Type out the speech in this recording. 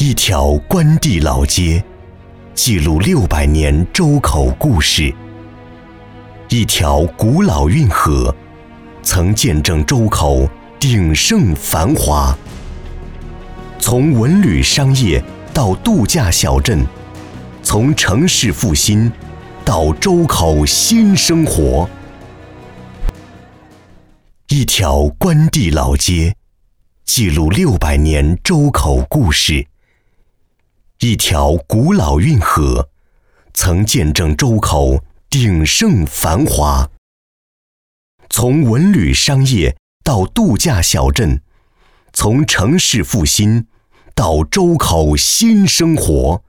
一条关帝老街，记录600年周口故事；一条古老运河，曾见证周口鼎盛繁华。从文旅商业到度假小镇，从城市复兴到周口新生活。一条关帝老街，记录600年周口故事；一条古老运河，曾见证周口鼎盛繁华。从文旅商业到度假小镇，从城市复兴到周口新生活。